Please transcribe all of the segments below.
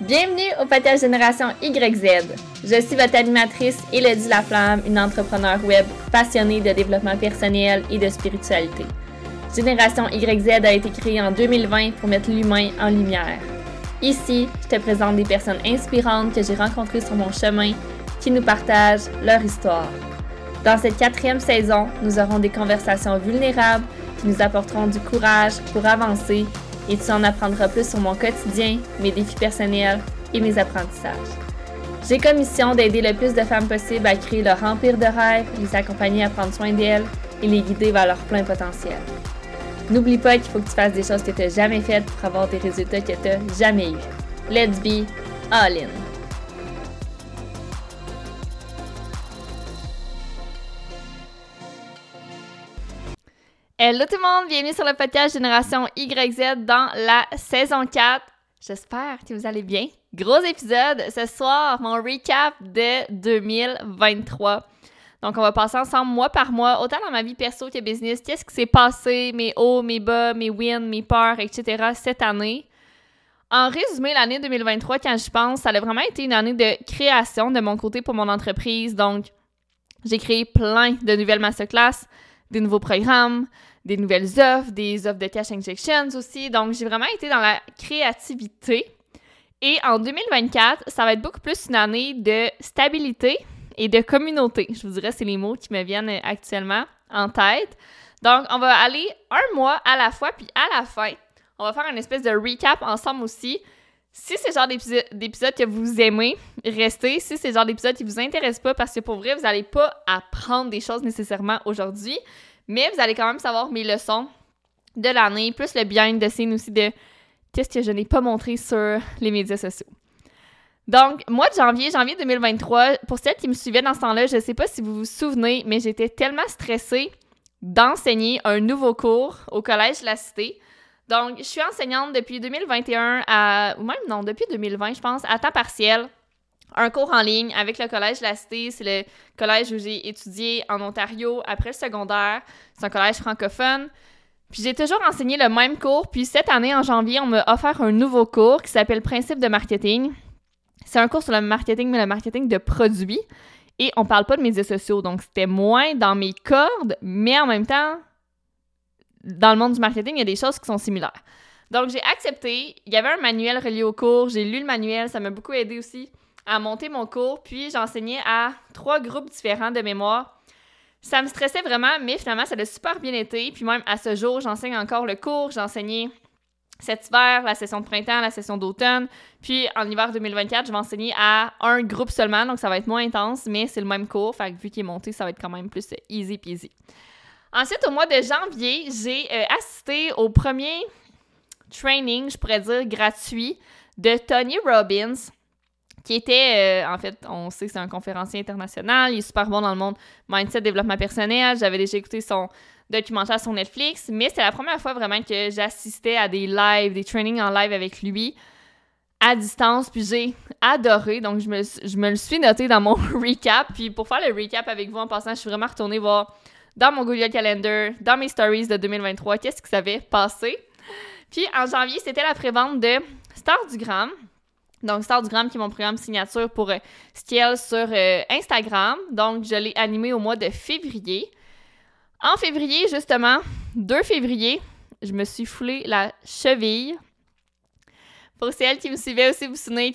Bienvenue au podcast Génération YZ. Je suis votre animatrice Élodie Laflamme, une entrepreneure web passionnée de développement personnel et de spiritualité. Génération YZ a été créée en 2020 pour mettre l'humain en lumière. Ici, je te présente des personnes inspirantes que j'ai rencontrées sur mon chemin qui nous partagent leur histoire. Dans cette 4e saison, nous aurons des conversations vulnérables qui nous apporteront du courage pour avancer et tu en apprendras plus sur mon quotidien, mes défis personnels et mes apprentissages. J'ai comme mission d'aider le plus de femmes possible à créer leur empire de rêve, les accompagner à prendre soin d'elles et les guider vers leur plein potentiel. N'oublie pas qu'il faut que tu fasses des choses que tu n'as jamais faites pour avoir des résultats que tu n'as jamais eus. Let's be all in! Hello tout le monde, bienvenue sur le podcast Génération YZ dans la saison 4. J'espère que vous allez bien. Gros épisode ce soir, mon recap de 2023. Donc on va passer ensemble mois par mois, autant dans ma vie perso que business, qu'est-ce qui s'est passé, mes hauts, mes bas, mes wins, mes peurs, etc. cette année. En résumé, l'année 2023, quand je pense, ça a vraiment été une année de création de mon côté pour mon entreprise. Donc j'ai créé plein de nouvelles masterclass, des nouveaux programmes, des nouvelles offres, des offres de cash injections aussi. Donc, j'ai vraiment été dans la créativité. Et en 2024, ça va être beaucoup plus une année de stabilité et de communauté. Je vous dirais, c'est les mots qui me viennent actuellement en tête. Donc, on va aller un mois à la fois, puis à la fin, on va faire une espèce de recap ensemble aussi. Si c'est le genre d'épisode que vous aimez, restez. Si c'est le genre d'épisode qui vous intéresse pas, parce que pour vrai, vous n'allez pas apprendre des choses nécessairement aujourd'hui, mais vous allez quand même savoir mes leçons de l'année, plus le behind the scene aussi de qu'est-ce que je n'ai pas montré sur les médias sociaux. Donc, mois de janvier 2023, pour celles qui me suivaient dans ce temps-là, je ne sais pas si vous vous souvenez, mais j'étais tellement stressée d'enseigner un nouveau cours au Collège La Cité. Donc, je suis enseignante depuis 2021 depuis 2020, je pense, à temps partiel. Un cours en ligne avec le Collège La Cité. C'est le collège où j'ai étudié en Ontario après le secondaire. C'est un collège francophone. Puis j'ai toujours enseigné le même cours. Puis cette année, en janvier, on m'a offert un nouveau cours qui s'appelle Principe de marketing. C'est un cours sur le marketing, mais le marketing de produits. Et on parle pas de médias sociaux. Donc, c'était moins dans mes cordes, mais en même temps, dans le monde du marketing, il y a des choses qui sont similaires. Donc, j'ai accepté. Il y avait un manuel relié au cours. J'ai lu le manuel. Ça m'a beaucoup aidé aussi à monter mon cours, puis j'enseignais à 3 groupes différents de mémoire. Ça me stressait vraiment, mais finalement, ça a super bien été. Puis même à ce jour, j'enseigne encore le cours. J'ai enseigné cet hiver, la session de printemps, la session d'automne. Puis en hiver 2024, je vais enseigner à un groupe seulement, donc ça va être moins intense, mais c'est le même cours. Fait que vu qu'il est monté, ça va être quand même plus easy peasy. Ensuite, au mois de janvier, j'ai assisté au premier training, je pourrais dire, gratuit de Tony Robbins, qui était, en fait, on sait que c'est un conférencier international, il est super bon dans le monde mindset, développement personnel. J'avais déjà écouté son documentaire sur Netflix, mais c'est la première fois vraiment que j'assistais à des lives, des trainings en live avec lui, à distance, puis j'ai adoré. Donc, je me le suis noté dans mon recap. Puis pour faire le recap avec vous en passant, je suis vraiment retournée voir dans mon Google Calendar, dans mes stories de 2023, qu'est-ce qui s'avait passé. Puis en janvier, c'était la prévente de Star du Gram. Donc, Star du Gram, qui est mon programme signature pour Ciel sur Instagram. Donc, je l'ai animé au mois de février. En février, justement, 2 février, je me suis foulé la cheville. Pour celles qui me suivaient aussi, vous vous souvenez que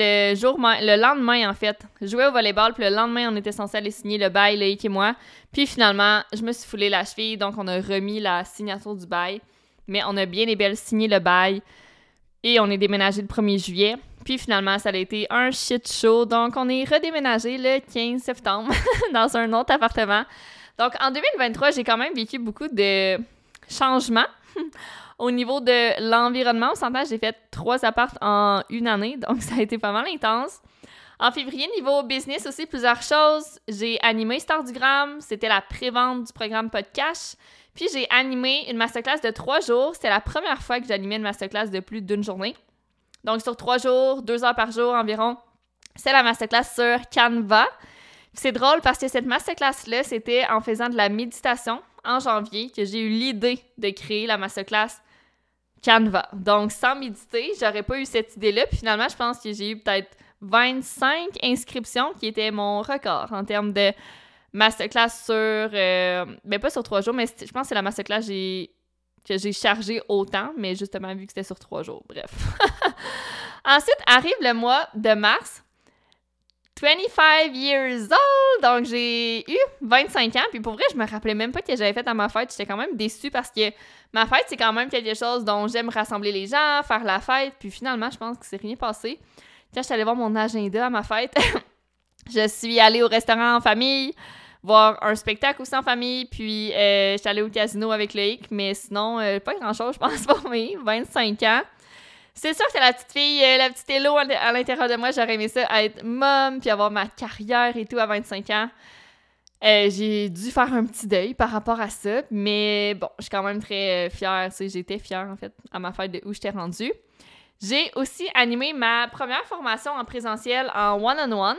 le lendemain, en fait, je jouais au volleyball, puis le lendemain, on était censé aller signer le bail, Loïc et moi. Puis finalement, je me suis foulé la cheville, donc on a remis la signature du bail. Mais on a bien et belle signé le bail et on est déménagé le 1er juillet. Puis finalement, ça a été un shit show. Donc, on est redéménagé le 15 septembre dans un autre appartement. Donc, en 2023, j'ai quand même vécu beaucoup de changements au niveau de l'environnement. Au s'entend, j'ai fait 3 apparts en une année. Donc, ça a été pas mal intense. En février, niveau business aussi, plusieurs choses. J'ai animé Star du Gram. C'était la pré-vente du programme Podcast. Puis, j'ai animé une masterclass de 3 jours. C'était la première fois que j'animais une masterclass de plus d'une journée. Donc, sur 3 jours, 2 heures par jour environ, c'est la masterclass sur Canva. Puis c'est drôle parce que cette masterclass-là, c'était en faisant de la méditation en janvier que j'ai eu l'idée de créer la masterclass Canva. Donc, sans méditer, j'aurais pas eu cette idée-là. Puis finalement, je pense que j'ai eu peut-être 25 inscriptions, qui était mon record en termes de masterclass sur... pas sur 3 jours, mais je pense que c'est la masterclass que j'ai chargé autant, mais justement, vu que c'était sur 3 jours. Bref. Ensuite, arrive le mois de mars. 25 years old! Donc, j'ai eu 25 ans. Puis pour vrai, je me rappelais même pas que j'avais fait à ma fête. J'étais quand même déçue parce que ma fête, c'est quand même quelque chose dont j'aime rassembler les gens, faire la fête. Puis finalement, je pense que c'est rien passé. Quand je suis allée voir mon agenda à ma fête, je suis allée au restaurant en famille, voir un spectacle aussi en famille. Puis je suis allée au casino avec Loïc. Mais sinon, pas grand-chose, je pense, pour mes 25 ans. C'est sûr que la petite fille, la petite Hello à l'intérieur de moi, j'aurais aimé ça être mom puis avoir ma carrière et tout à 25 ans. J'ai dû faire un petit deuil par rapport à ça, mais bon, je suis quand même très fière. Tu sais, j'étais fière, en fait, à ma fête de où j'étais rendue. J'ai aussi animé ma première formation en présentiel en one-on-one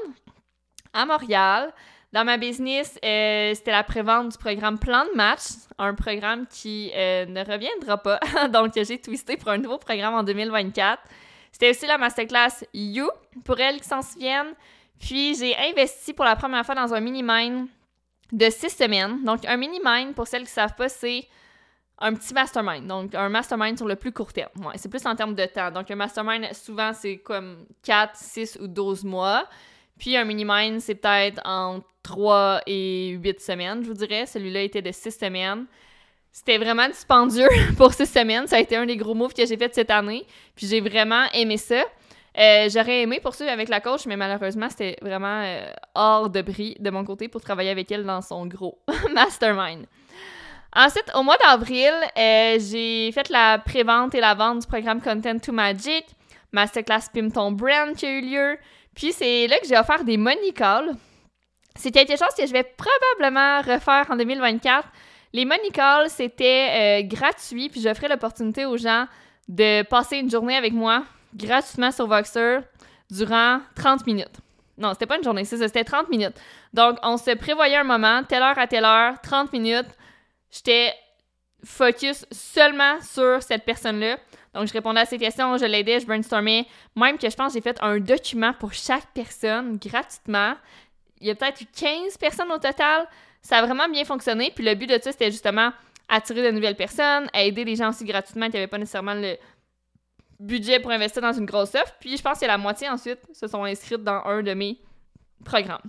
à Montréal. Dans ma business, c'était la prévente du programme Plan de match, un programme qui ne reviendra pas. Donc, j'ai twisté pour un nouveau programme en 2024. C'était aussi la masterclass You, pour elles qui s'en souviennent. Puis, j'ai investi pour la première fois dans un mini-mind de 6 semaines. Donc, un mini-mind, pour celles qui ne savent pas, c'est un petit mastermind. Donc, un mastermind sur le plus court terme. Ouais, c'est plus en termes de temps. Donc, un mastermind, souvent, c'est comme 4, 6 ou 12 mois. Puis un mini-mind, c'est peut-être entre 3 et 8 semaines, je vous dirais. Celui-là était de 6 semaines. C'était vraiment dispendieux pour 6 semaines. Ça a été un des gros moves que j'ai fait cette année. Puis j'ai vraiment aimé ça. J'aurais aimé poursuivre avec la coach, mais malheureusement, c'était vraiment hors de prix de mon côté pour travailler avec elle dans son gros mastermind. Ensuite, au mois d'avril, j'ai fait la prévente et la vente du programme Content to Magic, Masterclass Pimp ton Brand qui a eu lieu. Puis c'est là que j'ai offert des money calls. C'est quelque chose que je vais probablement refaire en 2024. Les money calls, c'était gratuit, puis j'offrais l'opportunité aux gens de passer une journée avec moi gratuitement sur Voxer durant 30 minutes. Non, c'était pas une journée, c'est ça, c'était 30 minutes. Donc, on se prévoyait un moment, telle heure à telle heure, 30 minutes. J'étais focus seulement sur cette personne-là. Donc, je répondais à ses questions, je l'aidais, je brainstormais. Même que je pense que j'ai fait un document pour chaque personne gratuitement. Il y a peut-être eu 15 personnes au total. Ça a vraiment bien fonctionné. Puis le but de ça, c'était justement attirer de nouvelles personnes, aider les gens aussi gratuitement qui n'avaient pas nécessairement le budget pour investir dans une grosse offre. Puis je pense que la moitié ensuite se sont inscrites dans un de mes programmes.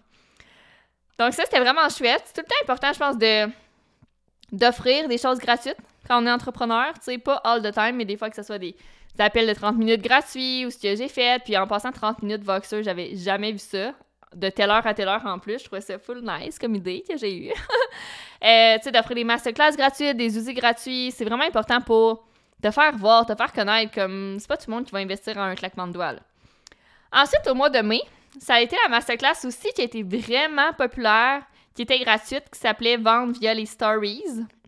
Donc ça, c'était vraiment chouette. C'est tout le temps important, je pense, d'offrir des choses gratuites quand on est entrepreneur. Tu sais, pas all the time, mais des fois que ce soit des appels de 30 minutes gratuits ou ce que j'ai fait. Puis en passant 30 minutes Voxer, j'avais jamais vu ça. De telle heure à telle heure en plus. Je trouvais ça full nice comme idée que j'ai eue. Tu sais, d'offrir des masterclass gratuites, des outils gratuits. C'est vraiment important pour te faire voir, te faire connaître. Comme c'est pas tout le monde qui va investir en un claquement de doigts. Là. Ensuite, au mois de mai, ça a été la masterclass aussi qui a été vraiment populaire, qui était gratuite, qui s'appelait Vendre via les stories.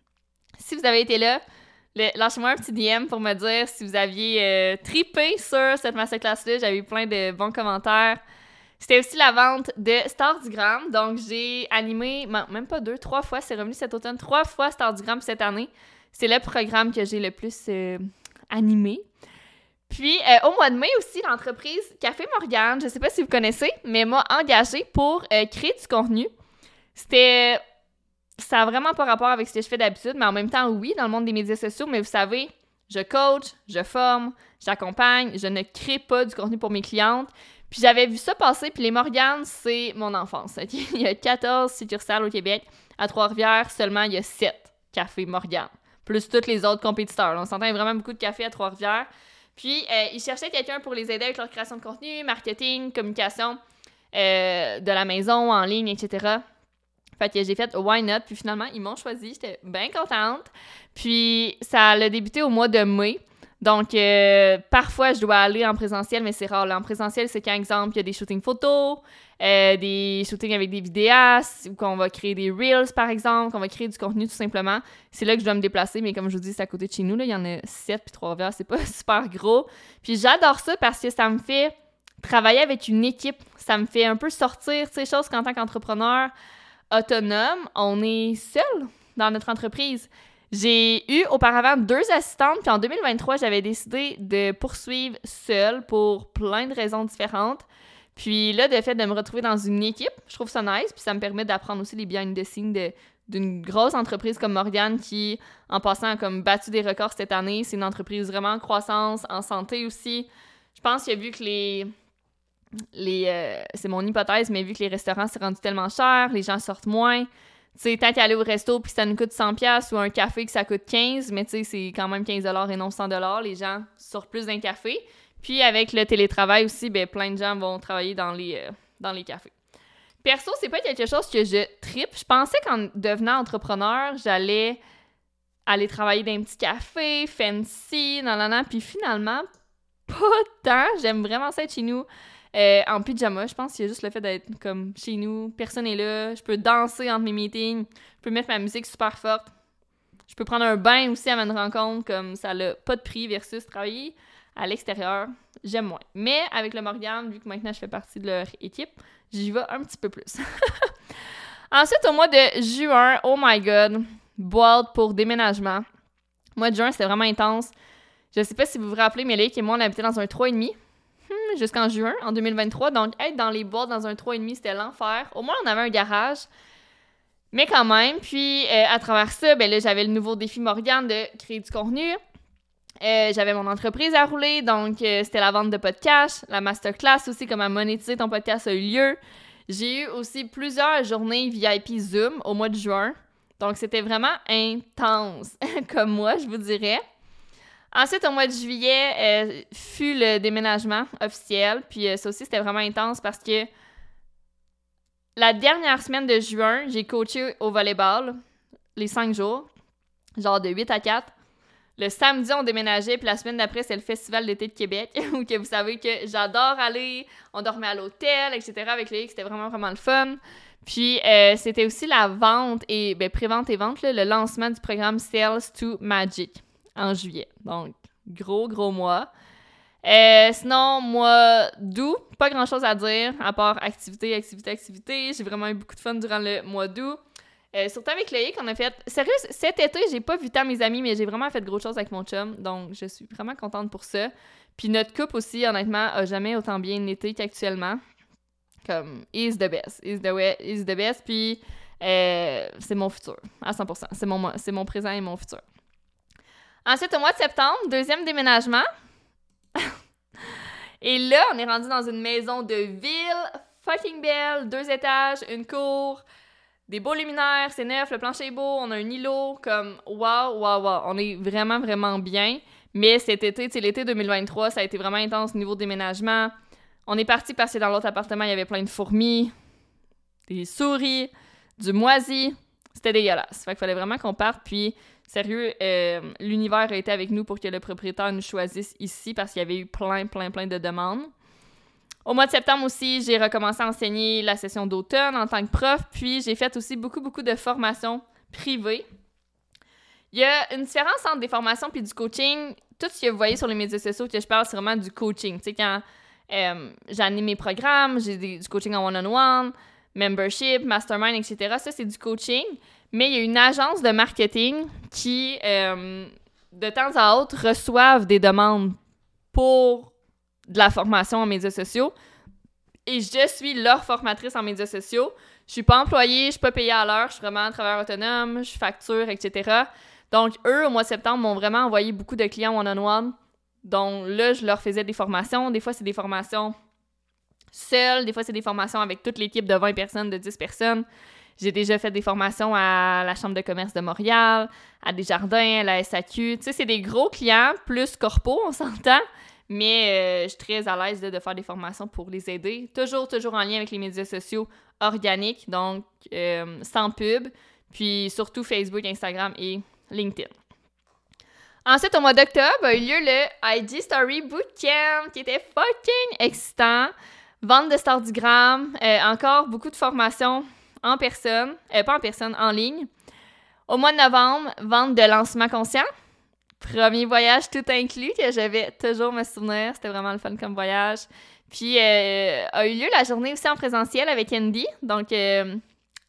Si vous avez été là, lâchez-moi un petit DM pour me dire si vous aviez trippé sur cette masterclass-là. J'avais eu plein de bons commentaires. C'était aussi la vente de Stardigram. Donc, j'ai animé, même pas 2, 3 fois. C'est revenu cet automne. 3 fois Stardigram cette année. C'est le programme que j'ai le plus animé. Puis, au mois de mai aussi, l'entreprise Café Morgane, je sais pas si vous connaissez, mais m'a engagée pour créer du contenu. Ça a vraiment pas rapport avec ce que je fais d'habitude, mais en même temps, oui, dans le monde des médias sociaux. Mais vous savez, je coach, je forme, j'accompagne, je ne crée pas du contenu pour mes clientes. Puis j'avais vu ça passer, puis les Morganes, c'est mon enfance. Okay? Il y a 14 succursales au Québec. À Trois-Rivières, seulement, il y a 7 cafés Morgane, plus tous les autres compétiteurs. On s'entend vraiment beaucoup de cafés à Trois-Rivières. Puis, ils cherchaient quelqu'un pour les aider avec leur création de contenu, marketing, communication de la maison, en ligne, etc. Fait que j'ai fait « Why not? » Puis finalement, ils m'ont choisi. J'étais bien contente. Puis, ça a débuté au mois de mai. Donc, parfois, je dois aller en présentiel, mais c'est rare. Là, en présentiel, c'est quand, exemple, il y a des shootings photos, des shootings avec des vidéastes, ou qu'on va créer des Reels, par exemple, qu'on va créer du contenu, tout simplement. C'est là que je dois me déplacer, mais comme je vous dis, c'est à côté de chez nous. Là, il y en a 7, puis Trois-Rivières, c'est pas super gros. Puis j'adore ça parce que ça me fait travailler avec une équipe. Ça me fait un peu sortir, ces choses qu'en tant qu'entrepreneur autonome, on est seul dans notre entreprise. J'ai eu auparavant 2 assistantes, puis en 2023, j'avais décidé de poursuivre seule pour plein de raisons différentes. Puis là, le fait de me retrouver dans une équipe, je trouve ça nice, puis ça me permet d'apprendre aussi les behind the scenes d'une grosse entreprise comme Morgane qui, en passant, a comme battu des records cette année. C'est une entreprise vraiment en croissance, en santé aussi. Je pense qu'il a vu que c'est mon hypothèse, mais vu que les restaurants c'est rendu tellement cher, les gens sortent moins. Tu sais, tant qu'à aller au resto puis ça nous coûte 100$ ou un café que ça coûte 15$, mais tu sais, c'est quand même 15$ et non 100$. Les gens sortent plus d'un café. Puis avec le télétravail aussi, ben plein de gens vont travailler dans les cafés. Perso, c'est pas quelque chose que je trippe. Je pensais qu'en devenant entrepreneur, j'allais aller travailler dans un petit café, fancy, puis finalement, pas tant. J'aime vraiment ça être chez nous. En pyjama, je pense qu'il y a juste le fait d'être comme chez nous, personne n'est là, je peux danser entre mes meetings, je peux mettre ma musique super forte, je peux prendre un bain aussi avant une rencontre, comme ça n'a pas de prix versus travailler à l'extérieur, j'aime moins. Mais avec le Morgane, vu que maintenant je fais partie de leur équipe, j'y vais un petit peu plus. Ensuite, au mois de juin, oh my god, boîte pour déménagement. Le mois de juin, c'était vraiment intense. Je sais pas si vous vous rappelez, mais Léic et moi, on habitait dans un 3,5 jusqu'en juin, en 2023. Donc, être dans les boîtes dans un 3,5, c'était l'enfer. Au moins, on avait un garage. Mais quand même. Puis, à travers ça, ben là, j'avais le nouveau défi Morgane de créer du contenu. J'avais mon entreprise à rouler. Donc, c'était la vente de podcasts. La masterclass aussi, comment monétiser ton podcast a eu lieu. J'ai eu aussi plusieurs journées VIP Zoom au mois de juin. Donc, c'était vraiment intense, comme moi, je vous dirais. Ensuite, au mois de juillet, fut le déménagement officiel. Puis ça aussi, c'était vraiment intense parce que la dernière semaine de juin, j'ai coaché au volleyball les 5 jours, genre de 8 à 4. Le samedi, on déménageait, puis la semaine d'après, c'est le Festival d'été de Québec, où que vous savez que j'adore aller, on dormait à l'hôtel, etc. avec les X, c'était vraiment, vraiment le fun. Puis, c'était aussi la vente, pré-vente et vente, là, le lancement du programme Sales to Magic en juillet. Donc, gros mois. Sinon, mois d'août, pas grand-chose à dire, à part activité. J'ai vraiment eu beaucoup de fun durant le mois d'août. Surtout avec Loïc, on a fait... Sérieux, cet été, j'ai pas vu tant mes amis, mais j'ai vraiment fait de grosses choses avec mon chum, donc je suis vraiment contente pour ça. Puis notre couple aussi, honnêtement, a jamais autant bien été qu'actuellement. Comme, he's the best. He's the best, puis c'est mon futur, à 100%. C'est mon présent et mon futur. Ensuite, au mois de septembre, 2e déménagement. Et là, on est rendu dans une maison de ville, fucking belle, 2 étages, une cour, des beaux luminaires, c'est neuf, le plancher est beau, on a un îlot, comme wow. On est vraiment, vraiment bien. Mais cet été, tu sais, l'été 2023, ça a été vraiment intense au niveau déménagement. On est parti parce que dans l'autre appartement, il y avait plein de fourmis, des souris, du moisi. C'était dégueulasse. Fait qu'il fallait vraiment qu'on parte, puis... Sérieux, l'univers a été avec nous pour que le propriétaire nous choisisse ici parce qu'il y avait eu plein de demandes. Au mois de septembre aussi, j'ai recommencé à enseigner la session d'automne en tant que prof, puis j'ai fait aussi beaucoup de formations privées. Il y a une différence entre des formations puis du coaching. Tout ce que vous voyez sur les médias sociaux que je parle, c'est vraiment du coaching. Tu sais, quand j'anime mes programmes, j'ai du coaching en one-on-one, membership, mastermind, etc. Ça, c'est du coaching. Mais il y a une agence de marketing qui, de temps à autre, reçoivent des demandes pour de la formation en médias sociaux. Et je suis leur formatrice en médias sociaux. Je suis pas employée, je suis pas payée à l'heure, je suis vraiment travailleur autonome, je facture, etc. Donc, eux, au mois de septembre, m'ont vraiment envoyé beaucoup de clients one-on-one. Donc là, je leur faisais des formations. Des fois, c'est des formations seules. Des fois, c'est des formations avec toute l'équipe de 20 personnes, de 10 personnes. J'ai déjà fait des formations à la Chambre de commerce de Montréal, à Desjardins, à la SAQ. Tu sais, c'est des gros clients, plus corpo, on s'entend. Mais je suis très à l'aise de faire des formations pour les aider. Toujours en lien avec les médias sociaux organiques, donc sans pub. Puis surtout Facebook, Instagram et LinkedIn. Ensuite, au mois d'octobre, a eu lieu le IG Story Bootcamp, qui était fucking excitant. Vente de Stardigram, encore beaucoup de formations en personne, pas en personne, en ligne. Au mois de novembre, vente de lancement conscient. Premier voyage tout inclus que je vais toujours me souvenir. C'était vraiment le fun comme voyage. Puis, a eu lieu la journée aussi en présentiel avec Andy, donc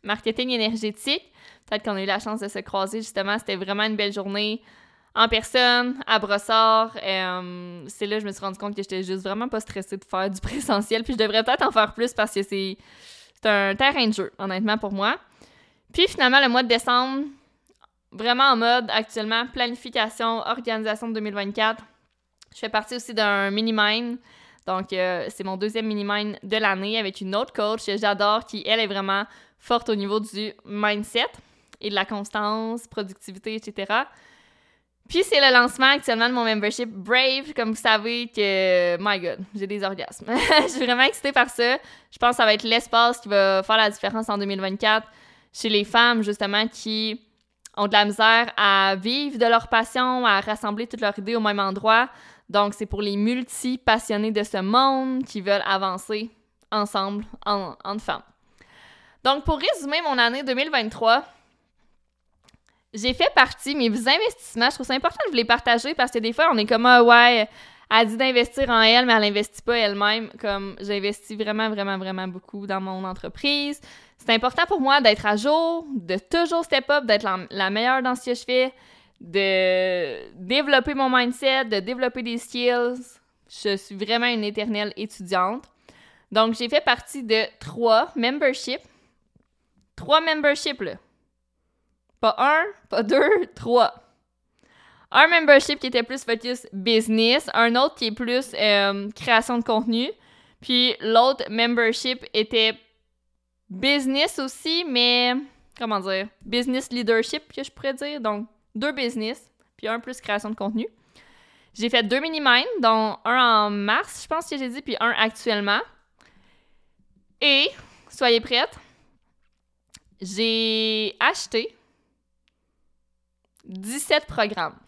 marketing énergétique. Peut-être qu'on a eu la chance de se croiser, justement. C'était vraiment une belle journée en personne, à Brossard. C'est là que je me suis rendu compte que j'étais juste vraiment pas stressée de faire du présentiel. Puis je devrais peut-être en faire plus parce que c'est un terrain de jeu, honnêtement, pour moi. Puis finalement, le mois de décembre, vraiment en mode actuellement planification, organisation de 2024. Je fais partie aussi d'un mini-mind. Donc, c'est mon deuxième mini-mind de l'année avec une autre coach que j'adore qui, elle, est vraiment forte au niveau du mindset et de la constance, productivité, etc. Puis, c'est le lancement actuellement de mon membership Brave. Comme vous savez que, my God, j'ai des orgasmes. Je suis vraiment excitée par ça. Je pense que ça va être l'espace qui va faire la différence en 2024 chez les femmes, justement, qui ont de la misère à vivre de leur passion, à rassembler toutes leurs idées au même endroit. Donc, c'est pour les multi-passionnés de ce monde qui veulent avancer ensemble, en femmes. Donc, pour résumer mon année 2023, j'ai fait partie, mes investissements, je trouve ça important de vous les partager parce que des fois, on est comme « Ah ouais, elle dit d'investir en elle, mais elle n'investit pas elle-même. » Comme j'investis vraiment, vraiment, vraiment beaucoup dans mon entreprise. C'est important pour moi d'être à jour, de toujours step up, d'être la meilleure dans ce que je fais, de développer mon mindset, de développer des skills. Je suis vraiment une éternelle étudiante. Donc, j'ai fait partie de 3 memberships. 3 memberships, là. Pas 1, pas 2, 3. Un membership qui était plus focus business, un autre qui est plus création de contenu, puis l'autre membership était business aussi, mais comment dire, business leadership que je pourrais dire, donc 2 business, puis un plus création de contenu. J'ai fait 2 mini-minds, dont un en mars, je pense que j'ai dit, puis un actuellement. Et, soyez prêtes, j'ai acheté 17 programmes.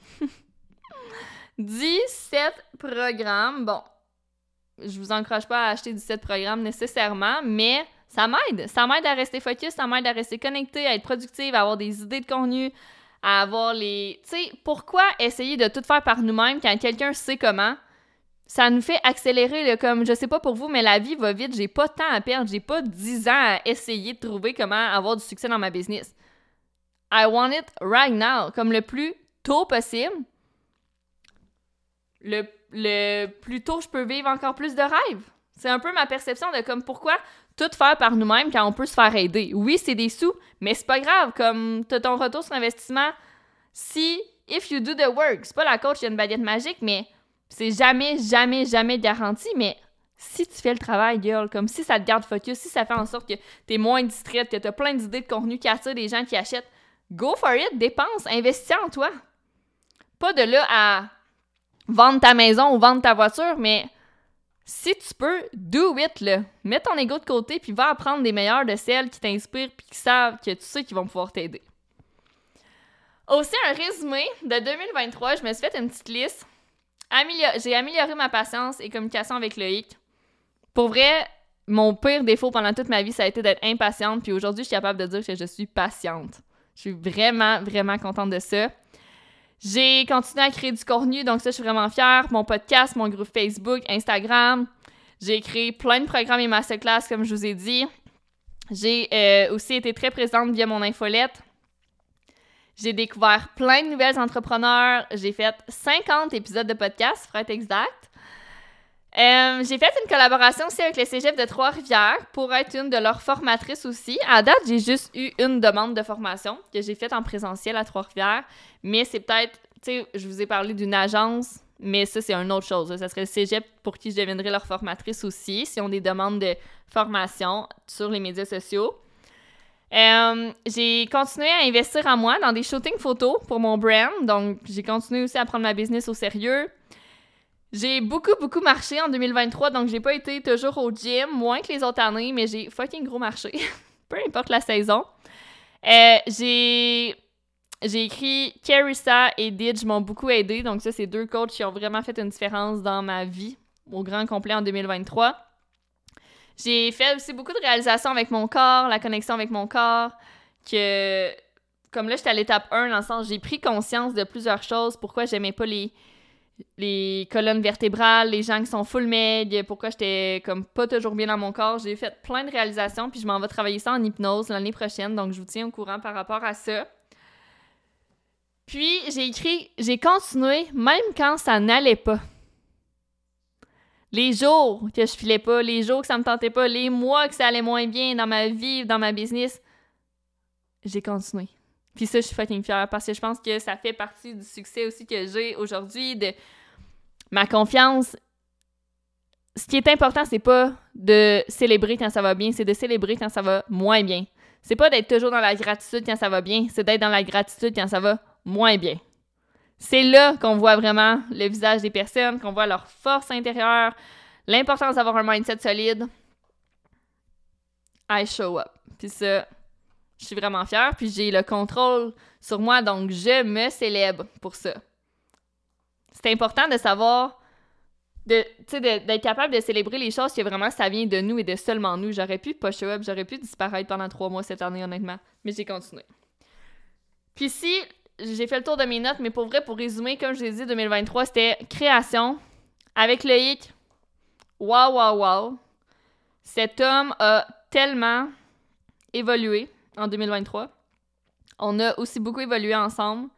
17 programmes. Bon, je vous encourage pas à acheter 17 programmes nécessairement, mais ça m'aide. Ça m'aide à rester focus, ça m'aide à rester connecté, à être productive, à avoir des idées de contenu, à avoir les... Tu sais, pourquoi essayer de tout faire par nous-mêmes quand quelqu'un sait comment? Ça nous fait accélérer, là, comme, je sais pas pour vous, mais la vie va vite, j'ai pas de temps à perdre, j'ai pas 10 ans à essayer de trouver comment avoir du succès dans ma business. I want it right now, comme le plus tôt possible. Le plus tôt je peux vivre encore plus de rêves. C'est un peu ma perception de comme pourquoi tout faire par nous-mêmes quand on peut se faire aider. Oui, c'est des sous, mais c'est pas grave. Comme t'as ton retour sur investissement, if you do the work, c'est pas la coach qui a une baguette magique, mais c'est jamais, jamais, jamais garanti, mais si tu fais le travail, girl, comme si ça te garde focus, si ça fait en sorte que t'es moins distraite, que t'as plein d'idées de contenu qui attirent des gens qui achètent, go for it, dépense, investis en toi. Pas de là à vendre ta maison ou vendre ta voiture, mais si tu peux, do it, là. Mets ton ego de côté puis va apprendre des meilleures de celles qui t'inspirent puis qui savent que tu sais qu'ils vont pouvoir t'aider. Aussi, un résumé de 2023, je me suis fait une petite liste. J'ai amélioré ma patience et communication avec Loïc. Pour vrai, mon pire défaut pendant toute ma vie, ça a été d'être impatiente, puis aujourd'hui, je suis capable de dire que je suis patiente. Je suis vraiment, vraiment contente de ça. J'ai continué à créer du contenu, donc ça, je suis vraiment fière. Mon podcast, mon groupe Facebook, Instagram. J'ai créé plein de programmes et masterclass, comme je vous ai dit. J'ai aussi été très présente via mon infolette. J'ai découvert plein de nouvelles entrepreneurs. J'ai fait 50 épisodes de podcast, pour être exact. J'ai fait une collaboration aussi avec le Cégep de Trois-Rivières pour être une de leurs formatrices aussi. À date, j'ai juste eu une demande de formation que j'ai faite en présentiel à Trois-Rivières, mais c'est peut-être, tu sais, je vous ai parlé d'une agence, mais ça, c'est une autre chose. Ça serait le Cégep pour qui je deviendrais leur formatrice aussi, si on a des demandes de formation sur les médias sociaux. J'ai continué à investir en moi dans des shootings photos pour mon brand, donc j'ai continué aussi à prendre ma business au sérieux. J'ai beaucoup, beaucoup marché en 2023, donc j'ai pas été toujours au gym, moins que les autres années, mais j'ai fucking gros marché, peu importe la saison. J'ai écrit Carissa et Didge m'ont beaucoup aidé, donc ça, c'est 2 coachs qui ont vraiment fait une différence dans ma vie au grand complet en 2023. J'ai fait aussi beaucoup de réalisations avec mon corps, la connexion avec mon corps, que, comme là, j'étais à l'étape 1, dans le sens, j'ai pris conscience de plusieurs choses, pourquoi j'aimais pas les les colonnes vertébrales, les gens qui sont full meg, pourquoi j'étais comme pas toujours bien dans mon corps. J'ai fait plein de réalisations, puis je m'en vais travailler ça en hypnose l'année prochaine, donc je vous tiens au courant par rapport à ça. Puis j'ai continué même quand ça n'allait pas. Les jours que je filais pas, les jours que ça me tentait pas, les mois que ça allait moins bien dans ma vie, dans ma business, j'ai continué. Puis ça, je suis fucking fière parce que je pense que ça fait partie du succès aussi que j'ai aujourd'hui, de ma confiance. Ce qui est important, c'est pas de célébrer quand ça va bien, c'est de célébrer quand ça va moins bien. C'est pas d'être toujours dans la gratitude quand ça va bien, c'est d'être dans la gratitude quand ça va moins bien. C'est là qu'on voit vraiment le visage des personnes, qu'on voit leur force intérieure, l'importance d'avoir un mindset solide. I show up. Puis ça, je suis vraiment fière, puis j'ai le contrôle sur moi, donc je me célèbre pour ça. C'est important de savoir, d'être capable de célébrer les choses que vraiment ça vient de nous et de seulement nous. J'aurais pu pas show up, j'aurais pu disparaître pendant 3 mois cette année, honnêtement, mais j'ai continué. Puis si j'ai fait le tour de mes notes, mais pour vrai, pour résumer, comme je l'ai dit, 2023, c'était création. Avec le hic, wow. Cet homme a tellement évolué en 2023. On a aussi beaucoup évolué ensemble.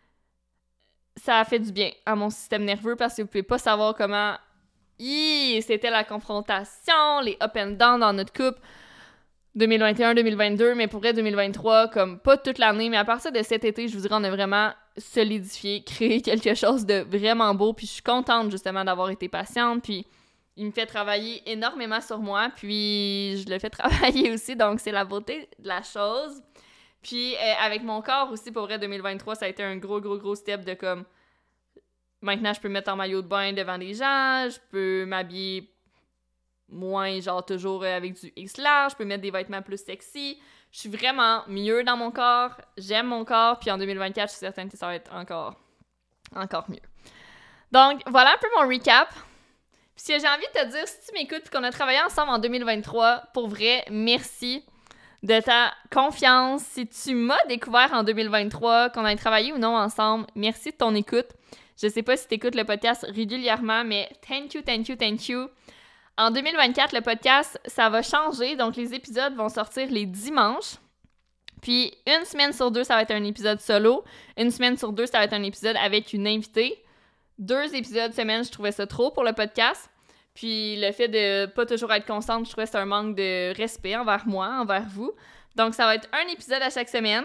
Ça a fait du bien à mon système nerveux parce que vous pouvez pas savoir comment c'était la confrontation, les up and down dans notre couple. 2021, 2022, mais pour vrai, 2023, comme pas toute l'année, mais à partir de cet été, je vous dirais, on a vraiment solidifié, créé quelque chose de vraiment beau, puis je suis contente, justement, d'avoir été patiente, puis il me fait travailler énormément sur moi, puis je le fais travailler aussi, donc c'est la beauté de la chose. Puis avec mon corps aussi, pour vrai, 2023, ça a été un gros step de comme, maintenant, je peux me mettre en maillot de bain devant des gens, je peux m'habiller moins, genre, toujours avec du X large, je peux mettre des vêtements plus sexy. Je suis vraiment mieux dans mon corps, j'aime mon corps, puis en 2024, je suis certaine que ça va être encore mieux. Donc, voilà un peu mon recap. Puis si j'ai envie de te dire, si tu m'écoutes et qu'on a travaillé ensemble en 2023, pour vrai, merci de ta confiance. Si tu m'as découvert en 2023, qu'on a travaillé ou non ensemble, merci de ton écoute. Je sais pas si tu écoutes le podcast régulièrement, mais thank you. En 2024, le podcast, ça va changer. Donc, les épisodes vont sortir les dimanches. Puis, 1 semaine sur 2, ça va être un épisode solo. 1 semaine sur 2, ça va être un épisode avec une invitée. 2 épisodes semaine, je trouvais ça trop pour le podcast. Puis, le fait de pas toujours être constante, je trouvais que c'est un manque de respect envers moi, envers vous. Donc, ça va être un épisode à chaque semaine.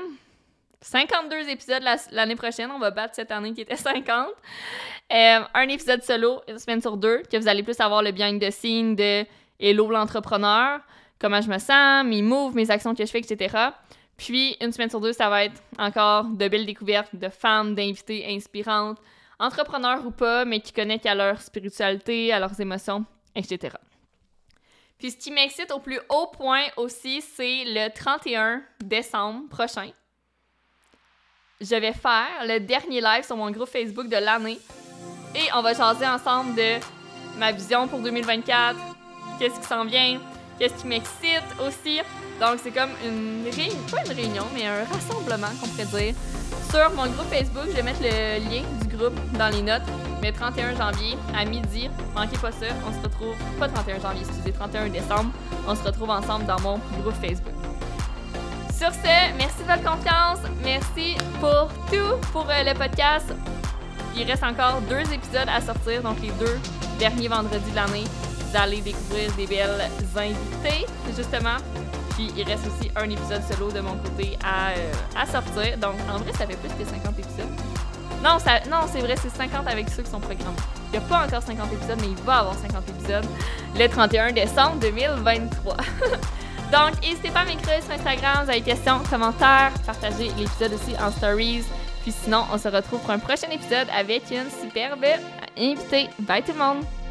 52 épisodes l'année prochaine. On va battre cette année qui était 50. Un épisode solo, 1 semaine sur 2, que vous allez plus avoir le behind the scenes de Hello l'entrepreneur, comment je me sens, mes moves, mes actions que je fais, etc. Puis, 1 semaine sur 2, ça va être encore de belles découvertes de femmes, d'invités inspirantes, entrepreneurs ou pas, mais qui connectent à leur spiritualité, à leurs émotions, etc. Puis, ce qui m'excite au plus haut point aussi, c'est le 31 décembre prochain. Je vais faire le dernier live sur mon groupe Facebook de l'année et on va jaser ensemble de ma vision pour 2024, qu'est-ce qui s'en vient, qu'est-ce qui m'excite aussi. Donc, c'est comme pas une réunion, mais un rassemblement, qu'on pourrait dire, sur mon groupe Facebook. Je vais mettre le lien du groupe dans les notes. Mais 31 janvier à midi, manquez pas ça, on se retrouve, pas 31 janvier, excusez, 31 décembre, on se retrouve ensemble dans mon groupe Facebook. Sur ce, merci de votre confiance, merci pour tout pour le podcast. Il reste encore 2 épisodes à sortir, donc les 2 derniers vendredis de l'année. Vous allez découvrir des belles invités, justement. Puis il reste aussi un épisode solo de mon côté à sortir. Donc en vrai, ça fait plus que 50 épisodes. Non, c'est vrai, c'est 50 avec ceux qui sont programmés. Il n'y a pas encore 50 épisodes, mais il va y avoir 50 épisodes le 31 décembre 2023. Donc, n'hésitez pas à m'écrire sur Instagram, vous avez des questions, commentaires, partagez l'épisode aussi en stories. Puis sinon, on se retrouve pour un prochain épisode avec une superbe invitée. Bye tout le monde!